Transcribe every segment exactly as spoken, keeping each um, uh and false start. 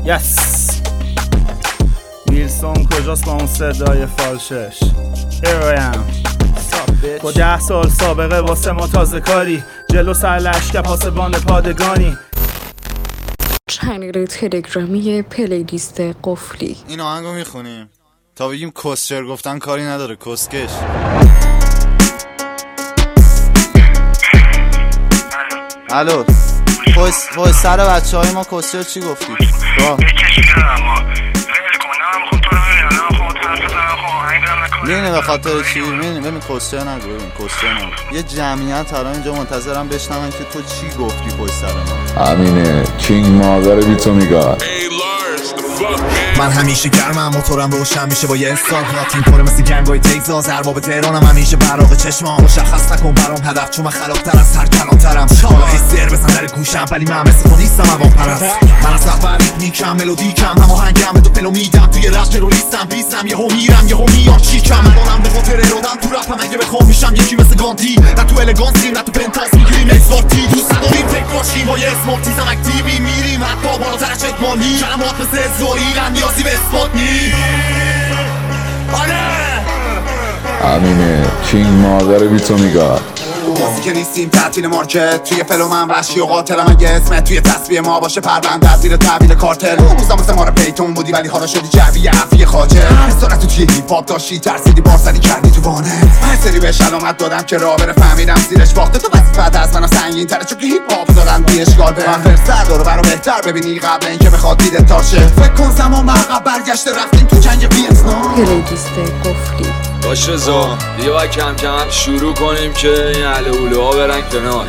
یس ویلسون کجاست با اون صدای فالشش؟ Here I am با ده سال سابقه واسه ما تازه کاری، جلو سر لشکر پاسبان پادگانی. چنل تلگرامی پلیلیست قفلی. این آهنگو میخونیم تا بگیم کسچر گفتن کاری نداره کسکش. الو وای سر بچه های ما کسچر چی گفتی؟ با میدونی به خاطر چی؟ میدونی ببین کسچر نگو ببین کسچر نگو. یه جمعیت الان اینجا منتظرم بشنون که تو چی گفتی پشت سر ما. امینه کینگ مادر بی تو میگاد. من همیشه گرمم موتورم روشن میشه با یه استارت تیم پره مثل گنگای تگزاس ارباب تهرانم همیشه براق چشمام مشخص نکن برام هدف چون من خلاق‌تر از هر کلان‌ترم حالا سر بزن در گوشم ولی من مثل تو نیستم هوام پرست. من از اول ریتمیکم ملودیکم هماهنگم به تو پلو میدم توی رپ تروریستم پیسم یهو میرم یهو میام چیکم الانم به خاطر ارادم تو رپم اگه بخوام میشم یکی مثل گانتی نه تو الگانسی نه تو پنتاس میگیریم اکسپارتی دوست نداریم فکر باشیم با یه اسم تیزم اکتیوی میریم حتی بالاتر از چکمانی کلمات مثل زوریرم نیازی به اثبات نی. امینه کینگ مادر بی تو میگاد. بازی که نیستیم تعطیل مارکت توی فلو من وحشی و قاتلم اگه اسمت توی تصویه ما باشه پرونده از زیر تحویل کارتل. روزا مثل مار پیتون بودی ولی حالا شدی جعبی عفی خاجر. اسارت تو توی هیپ هاپ داشتی ترسیدی بارسری کردی تو وانت. هر سری بهش علامت دادم که راه بره فهمیدم زیرش باخته تو وظیفت از منو سنگین تره چون که هیپ هاپ دادن بی اشکال به من فرصت داره برو بهتر ببینی قبل اینکه بخواد دیدت تاشه. فکر کن زمان عقب برگشته رفتیم تو جنگ ویتنام. پلیلیست قفلی. باش رضا دیگه باید کم کم شروع کنیم که این اله ها برن کنار.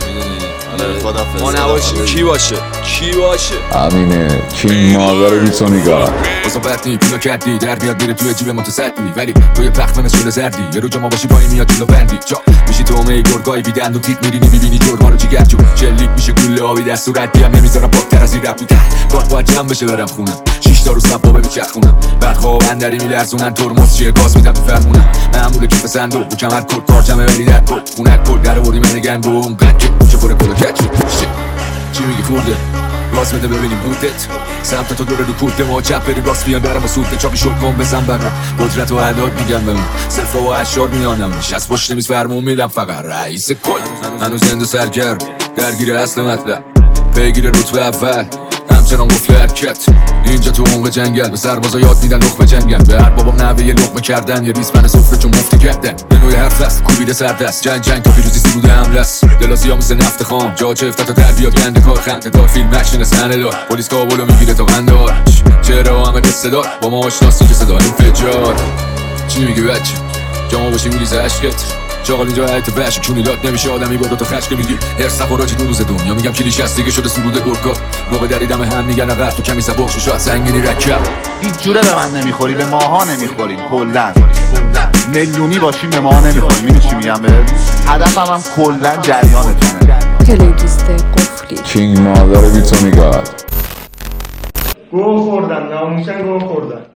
ما نباشیم کی باشه کی باشه. امینه کینگ مادر بی تو میگاد. بازم برتی پولو کردی در بیاد میره توی جیب متصدی ولی توی پخت مثل زردی یه رو جا ما باشی پایی میاد جلو بندی جا میشی تو می گرگای بیدند و تیک میرینی میبینی جرما رو جیگر جو جلیک میشه گله آبی دست صورت هم نمیذارم باکتر از این رب بودن باید باید جمع بشه برم خونم شیش تا رو سبابه میچرخونم بعد خواب اندری میلرزونن ترمز چیه گاز میدم تو فرمونم معمول کیف صندوق بو کمر کل کار جمعه ولی در کل خونک کل در وردی من گنگ و اون قد که چه پره کل کچ چی میگی خورده راست بده ببینیم بودت سمت تو دوره رو کورته ما چپ بریم راست بیان برم و سوده چاقی شد کن بزن برم قدرت و عداد میگم بمون صرف و اشار میانم نشست پشت میز فرمون میدم فقط رئیس کل هنوز زنده سرگرم درگیر اصل مطلب پیگیر رتبه اول همچنان گفت حرکت اینجا تو عمق جنگل به سربازا یاد میدن لقمه جنگل به هر بابام نوه یه لقمه کردن یه ریسمن سفره چون مفتی کردن به نوع حرف است کوبیده سردست جنگ جنگ تا پیروزی سروده حمله است دلاسی ها مثل نفت خام جا چه افتاد تا در بیاد گنده کار خنده دار فیلم اکشن سنه دار پلیس کابلو میگیره تا قندار چرا همه قصه دار با ما آشناسی که صدا انفجار چی میگی بچه جا باشی میریزه عشقت چاقال اینجا حیط بشه چونی لات نمیشه آدمی با دوتا خشک میگی هر سفراجی دو روز دنیا میگم کلیش هست دیگه شده سروده گرگا موقع دریدم هم میگن اقل تو کمی سباق شو شاید سنگینی رکب هیچ جوره به من نمیخوری به ماها نمیخوریم کلن میلیونی باشیم به ماها نمیخوریم میدونی چی میگم به هدفم هم کلن جریانتونه. پلیلیست قفلی. کینگ مادر بی تو میگاد. گوه خوردن ناموسن گوه خوردن.